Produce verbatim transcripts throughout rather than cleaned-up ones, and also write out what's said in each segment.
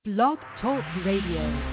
Blog Talk Radio.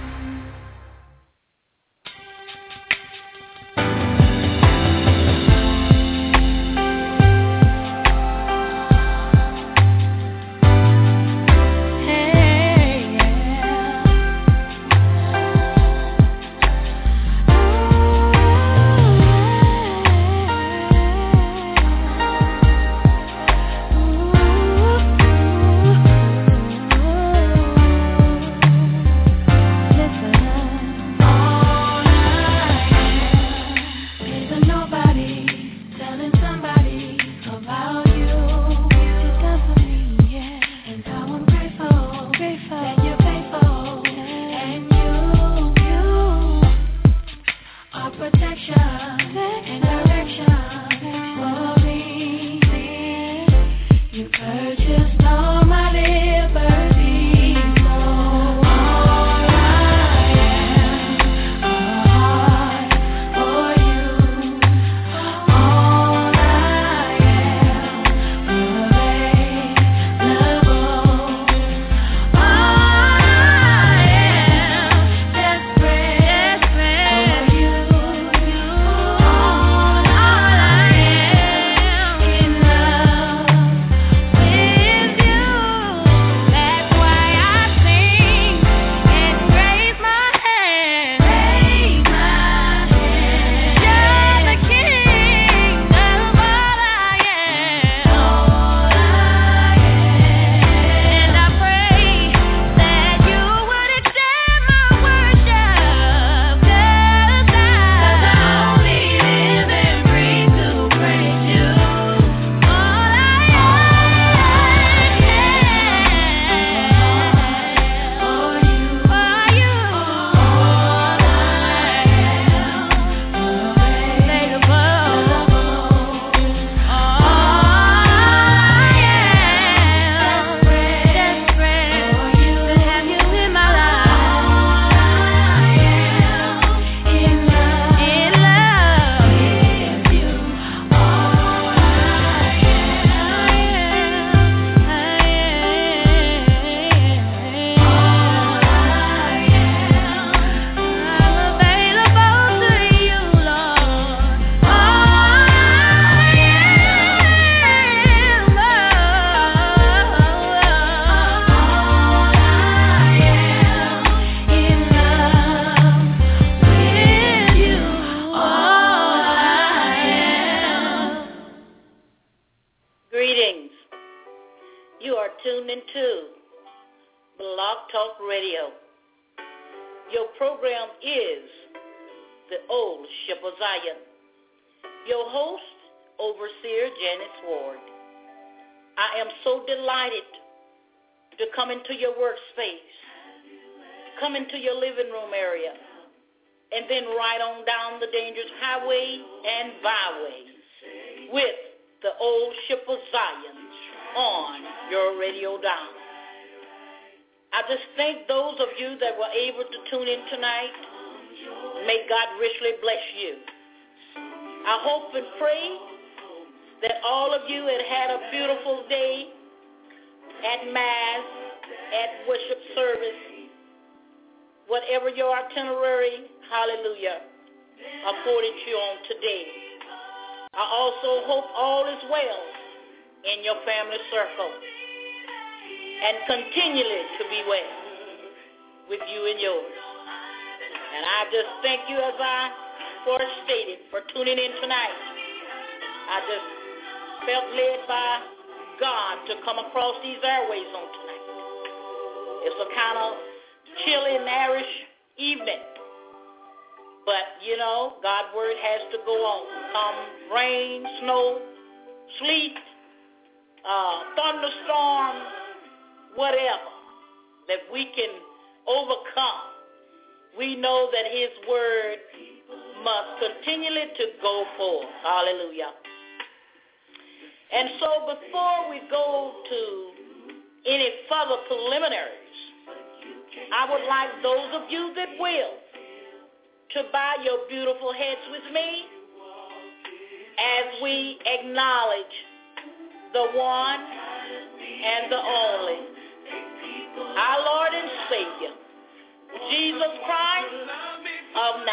the one and the only, our Lord and Savior,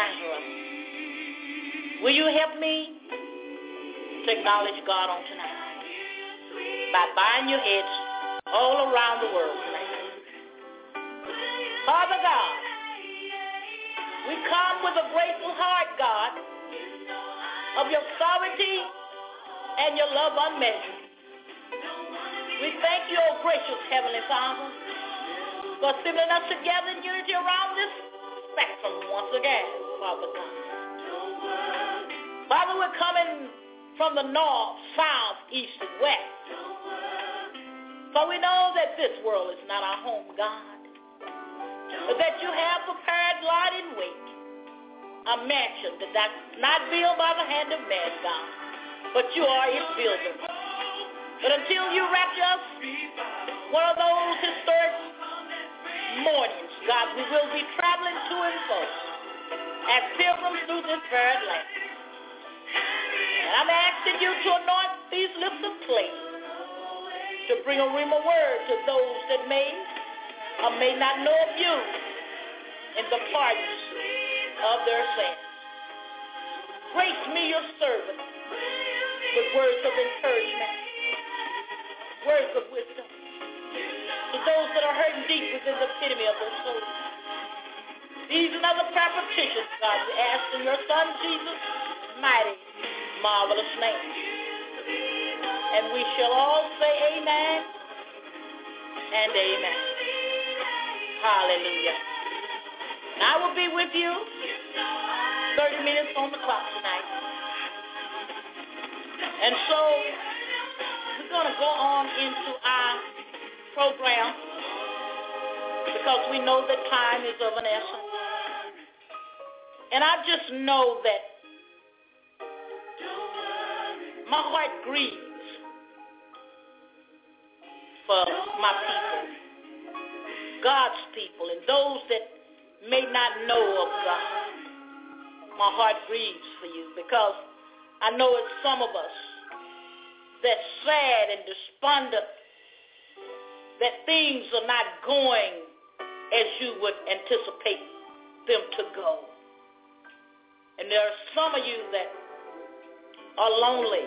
time for us. Will you help me to acknowledge God on tonight by bowing your heads all around the world tonight? Father God, we come with a grateful heart, God, of your sovereignty and your love unmeasured. We thank you, O gracious Heavenly Father, for assembling us together in unity around this spectrum once again, Father God. Father, we're coming from the north, south, east, and west. For we know that this world is not our home, God, but that you have prepared, light and wait, a mansion that that's not built by the hand of man, God, but you are its builder. But until you rapture us, one of those historic mornings, God, we will be traveling to and fro as pilgrims through this fair land. And I'm asking you to anoint these lips of clay to bring a rhema word to those that may or may not know of you in the pardons of their sins. Grace me, your servant, with words of encouragement, words of wisdom to those that are hurting deep within the epitome of their soul. These and other prayer petitions, God, we ask in your Son Jesus' mighty, marvelous name. And we shall all say amen and amen. Hallelujah. I will be with you thirty minutes on the clock tonight. And so we're going to go on into our program because we know that time is of an essence. And I just know that my heart grieves for my people, God's people, and those that may not know of God. My heart grieves for you because I know it's some of us that's sad and despondent that things are not going as you would anticipate them to go. And there are some of you that are lonely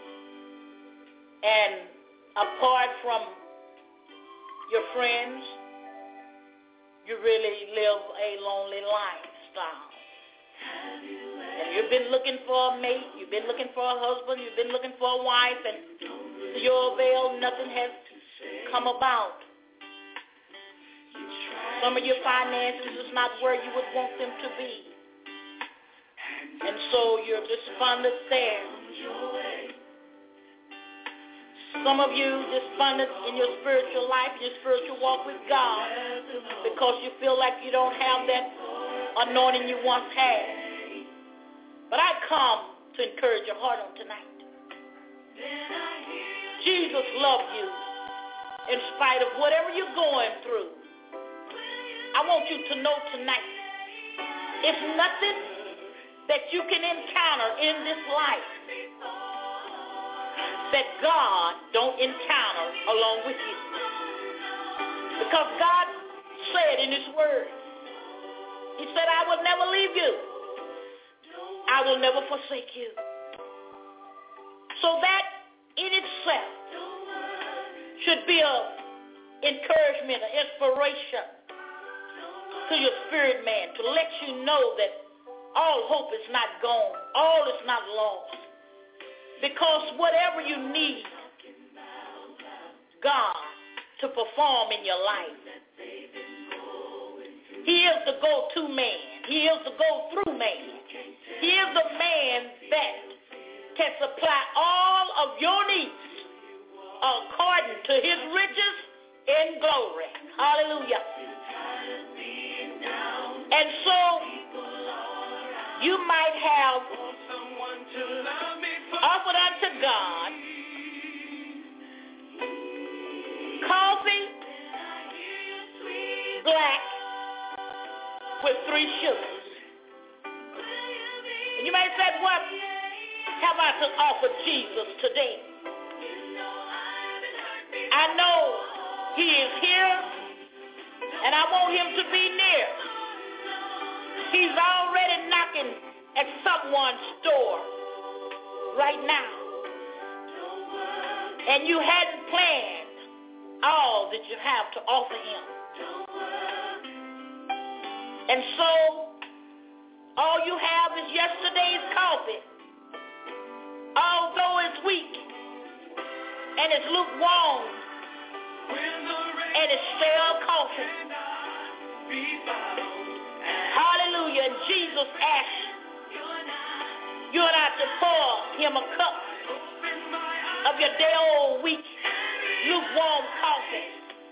and apart from your friends, you really live a lonely lifestyle. And you've been looking for a mate, you've been looking for a husband, you've been looking for a wife, and to your avail, nothing has come about. Some of your finances is not where you would want them to be. And so you're despondent there. Some of you despondent in your spiritual life, your spiritual walk with God, because you feel like you don't have that anointing you once had. But I come to encourage your heart on tonight. Jesus loved you in spite of whatever you're going through. I want you to know tonight, it's nothing that you can encounter in this life that God don't encounter along with you. Because God said in his word, he said, I will never leave you. I will never forsake you. So that in itself should be an encouragement, an inspiration to your spirit man, to let you know that all hope is not gone, all is not lost. Because whatever you need God to perform in your life, he is the go-to man. He is the go-through man. He is the man that can supply all of your needs according to his riches in glory. Hallelujah. And so you might have offered unto God coffee black with three sugars. And you may say, what have I to offer Jesus today? I know he is here, and I want him to be near. He's already knocking at someone's door right now. And you hadn't planned all that you have to offer him. And so, all you have is yesterday's coffee. Although it's weak, and it's lukewarm, and it's stale coffee. Hallelujah. And Jesus asked you and I to pour him a cup of your day old weak, lukewarm coffee.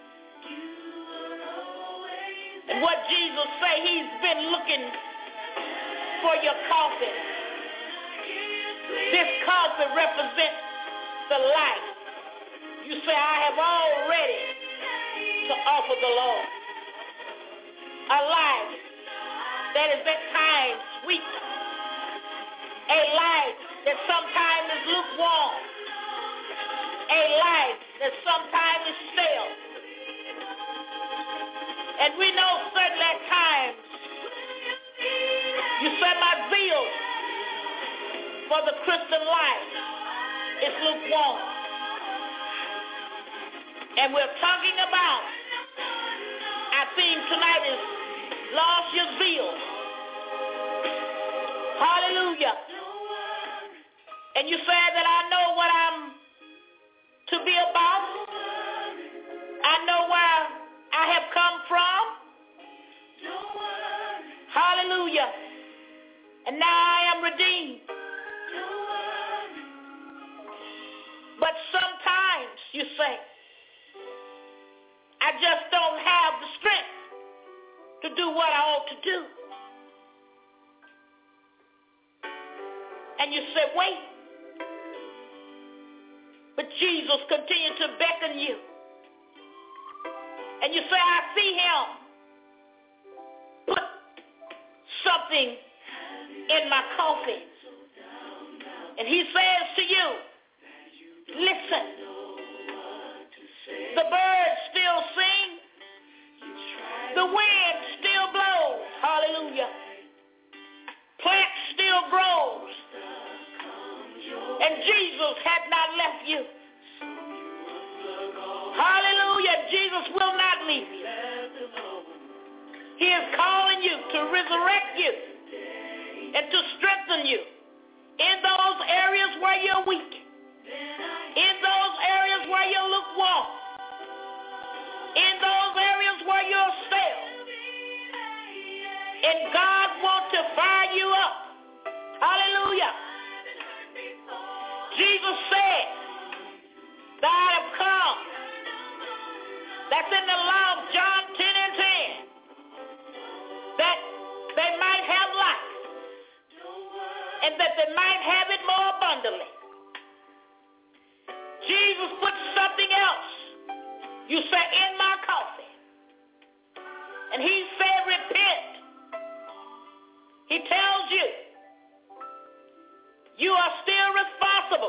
And what Jesus say, he's been looking for your coffee. This coffee represents the life. You say, I have already to offer the Lord. A life that is at times weak. A life that sometimes is lukewarm. A life that sometimes is stale. And we know certainly at times you say my zeal for the Christian life is lukewarm. And we're talking about, our theme tonight is lost your zeal. Hallelujah. And you say that I know what I'm to be about. I know where I have come from. Hallelujah. And now I am redeemed. But sometimes, you say, I just don't have the strength to do what I ought to do. And you say, wait. But Jesus continued to beckon you. And you say, I see him put something in my coffee. And he says to you, listen, the birds still sing, the wind still blows, hallelujah. Plant still grows, and Jesus had not left you. Hallelujah, Jesus will not leave you. He is calling you to resurrect you and to strengthen you in those areas where you're weak, in those areas where you're lukewarm, in those areas where you're stale. And God wants to fire you up. Hallelujah. Jesus said, that I have come. That's in the law of John ten and ten. That they might have life. And that they might have it more abundantly. Jesus put something else, you say, in my coffee. And he said, repent. He tells you, you are still responsible.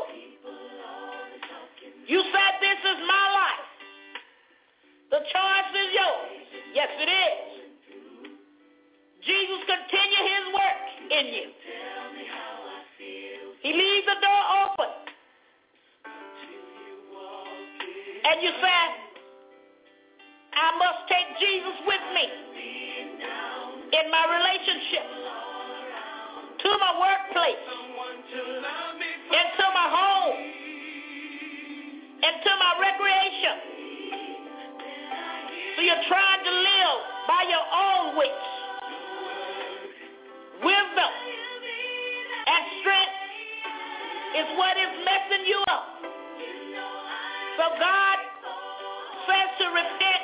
You said, this is my life. The choice is yours. Yes, it is. Jesus continue his work in you. He leaves the door open. And you say, I must take Jesus with me in my relationship, to my workplace, into my home, into my recreation. So you're trying to live by your own wits. Wisdom and strength is what is messing you up. So God says to repent.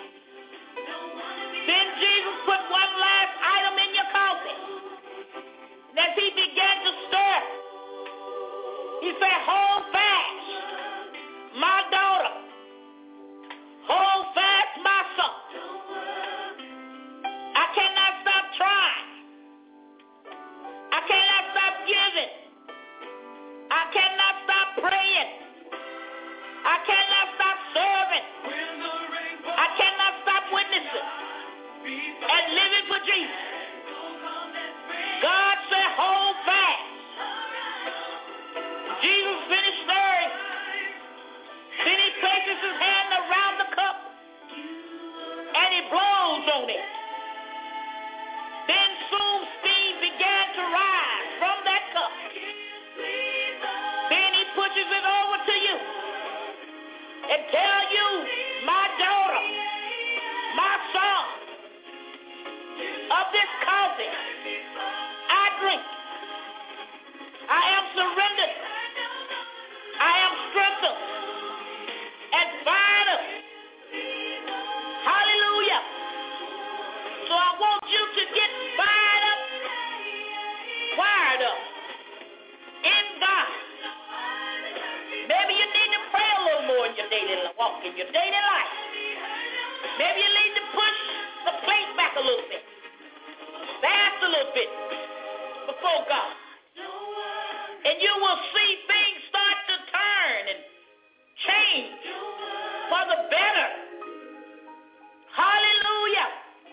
Then Jesus put one last item in your coffee. And as he began to stir, he said, hold fast, my daughter. Hold fast, my son. I cannot stop trying. I cannot stop giving. I cannot stop praying. I cannot stop serving. I cannot stop witnessing and living for Jesus. on it. Then soon steam began to rise from that cup. Then he pushes it over to you and tell you, my daughter, my son, of this coffee I drink. I am surrendered. I am strengthened and fired up. Hallelujah. So I want you to get fired up, wired up in God. Maybe you need to pray a little more in your daily walk, in your daily life. Maybe you need to push the plate back a little bit, fast a little bit before God. And you will see things start to turn and change for the better. Hallelujah.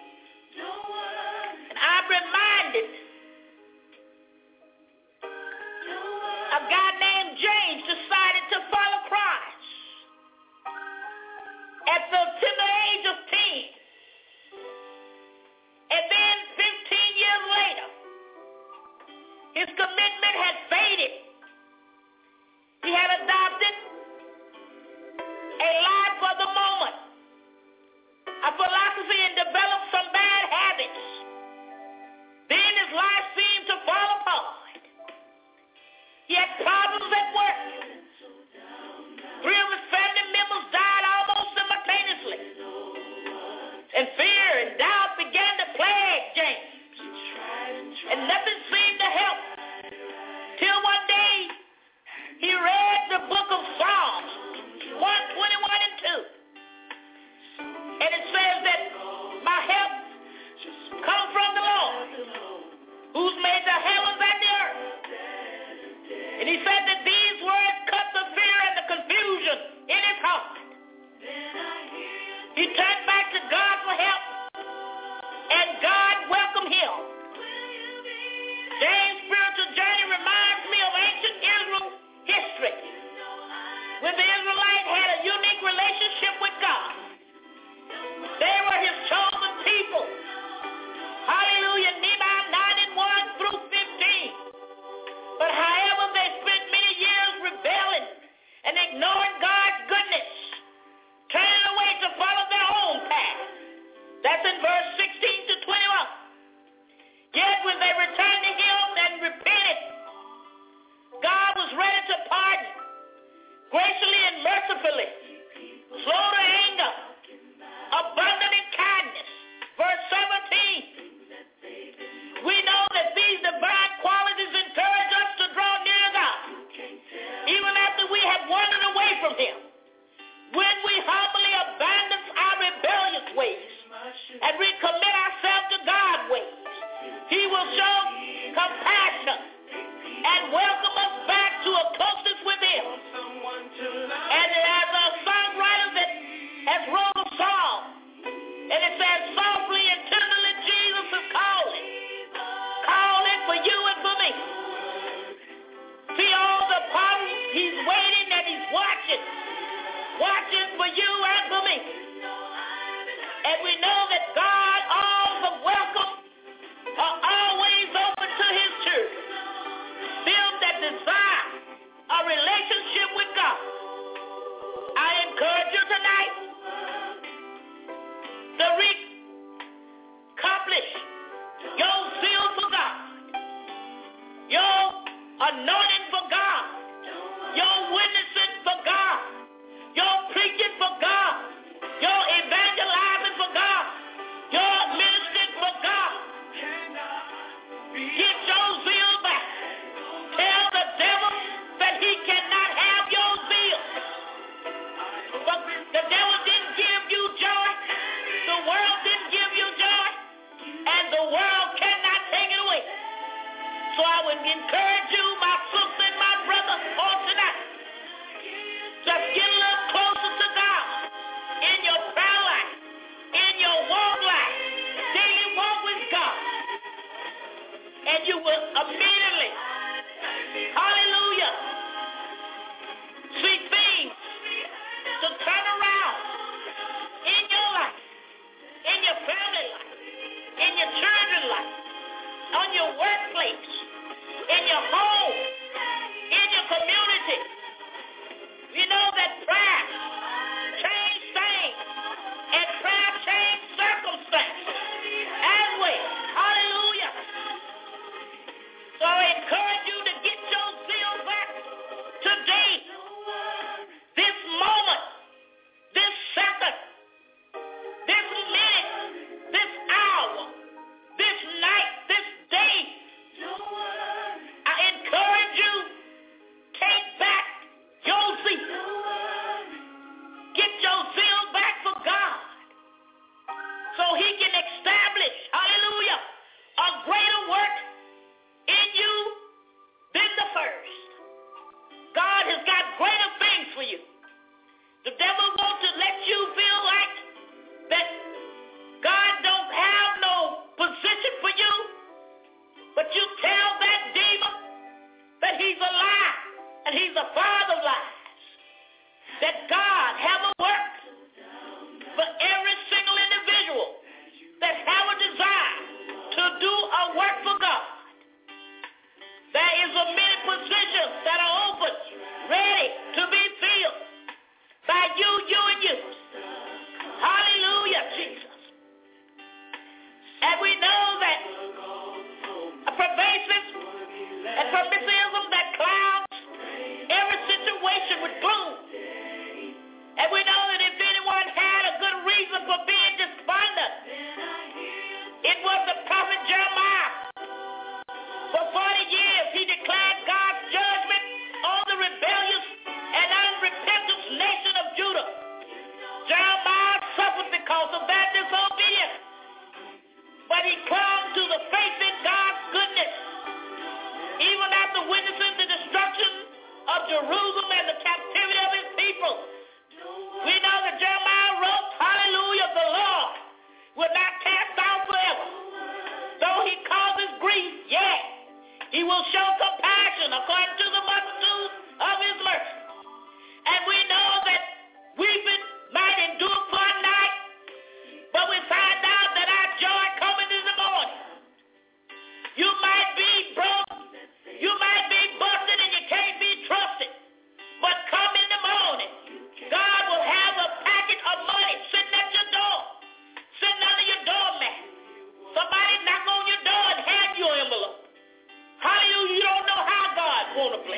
And I'm reminded a guy named James decided to follow Christ at the tender age of ten. And then fifteen years later, his commitment had faded. He had adopted a life for the moment, a philosophy, and developed some bad habits. Then his life seemed to fall apart. He had problems at work. Three of his family members died almost simultaneously. And fear and doubt began to plague James. And nothing seemed to help. Till one day, he read the book of Psalms, one twenty-one and two. And it says that my help comes from the Lord, who's made the heavens and the earth. And he said that these words cut the fear and the confusion in his heart. He turned back to God for help, and God welcomed him. James' spiritual journey reminds me of ancient Israel history, when the Israelites had a unique relationship with God. They were his chosen people. Hallelujah. Nehemiah nine and one through fifteen. But however, they spent many years rebelling and ignoring God's goodness, turning away to follow their own path. That's in verse sixteen to twenty-one. Yet when they returned to him and repented, God was ready to pardon, graciously and mercifully, slow to anger, abundant in kindness. Verse seventeen. We know that these divine qualities encourage us to draw near God, even after we have wandered away from him. When we humbly abandon our rebellious ways and recommit ourselves to God's ways, he will show compassion and welcome us back to a closeness with him. And as a songwriter that has wrote a song, and it says, softly and tenderly Jesus is calling, calling for you and for me. See all the problems, he's waiting and he's watching, watching for you and for me. And we know that God offers welcome are always open to his church, them that desire a relationship with God. I encourage you tonight to re-accomplish your zeal for God, your anointing for God, your witnessing for God, your preaching for God, your evangelizing for God, your ministering for God. Get your zeal back. Tell the devil that he cannot have your zeal. But the devil didn't give you joy. The world didn't give you joy. And the world cannot take it away. So I would encourage you, my sister and my brother, on tonight, just get a little closer to God in your prayer life, in your walk life, daily walk with God. And you will immediately, hallelujah, see things to turn around in your life, in your family life. workplace, in your home, in your community. We know that prayer changes things, and prayer changes circumstances as well. Hallelujah. So I encourage you to get your zeal back today, this moment, this second, this minute, this hour, this night, this day. I encourage you, take back your zeal. Get your zeal back for God so he can establish, hallelujah, a greater work in you than the first. God has got greater things for you. The devil wants to let you feel like that God don't have no position for you, but you tell that demon that he's a lie and he's a father of lies. That God have a work for every single individual that have a desire to do a work for God. There is a many positions that are open, ready to be filled by you, you, and you. Hallelujah, Jesus. And we know that a pervasive and permissivism that clouds every situation with gloom. And we know that if anyone had a good reason for being despondent, it was the prophet Jeremiah. For forty years, he declared God's judgment on the rebellious and unrepentant nation of Judah. Jeremiah suffered because of their disobedience, but he clung to the faith in God's goodness. Even after witnessing the destruction of Jerusalem and the captivity of his people, we know that Jeremiah wrote, hallelujah, the Lord will not cast down forever. Though he causes grief, yet he will show compassion according to the multitude of his mercy. And we know that weeping might endure for a night, but we find out that our joy coming in the morning. You might be broke, you might be busted, and you can't be trusted, but come in the morning, God will have a packet of money sitting at your door, sitting under your doormat. Somebody knock on your door and hand you an envelope. Hallelujah, you don't know how God want to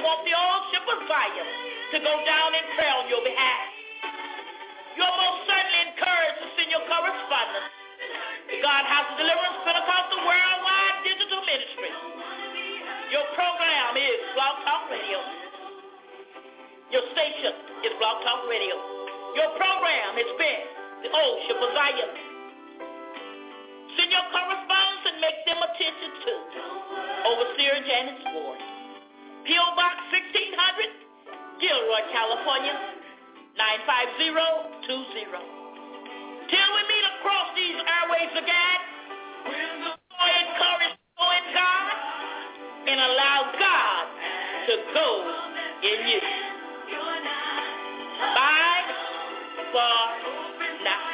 want the old ship of Zion to go down in prayer on your behalf. You're most certainly encouraged to send your correspondence to God House of Deliverance Pentecostal Worldwide Digital Ministry. Your program is Blog Talk Radio. Your station is Blog Talk Radio. Your program has been the Old Ship of Zion. Send your correspondence and make them attention to Overseer Janice Ward. P O. Box sixteen hundred, Gilroy, California, nine five zero two zero. Till we meet across these airways again, we'll encourage you in God and allow God to go in you. Bye for now.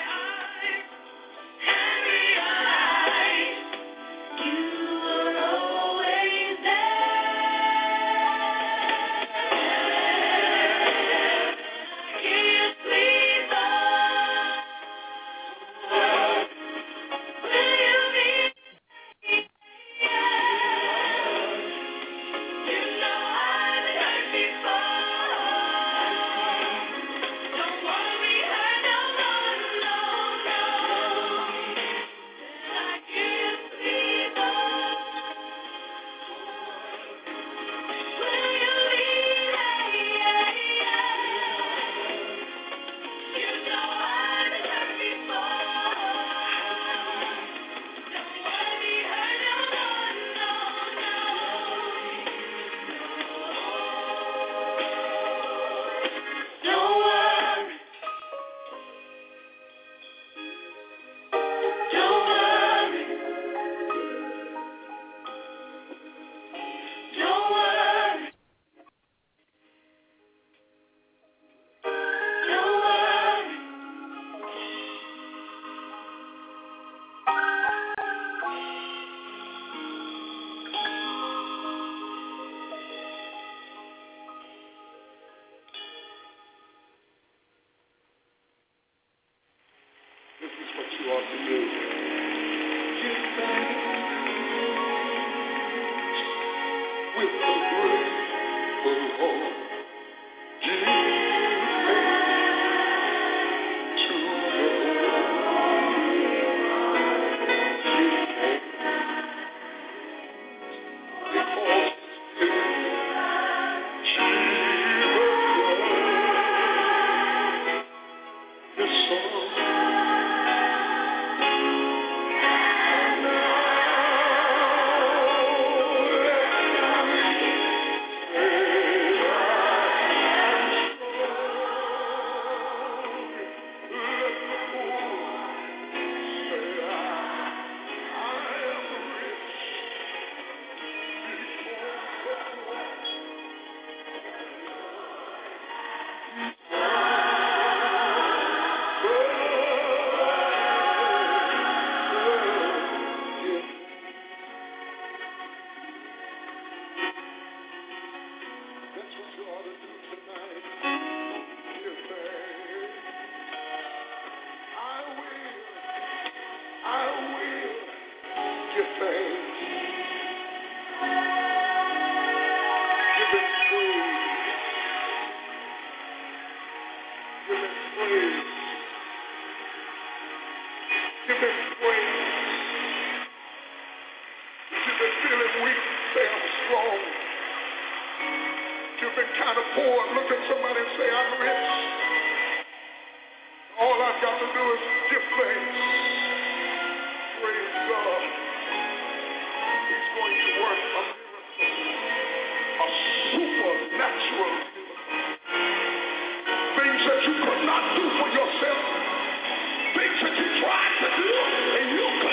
Things that you could not do for yourself, things that you tried to do and you could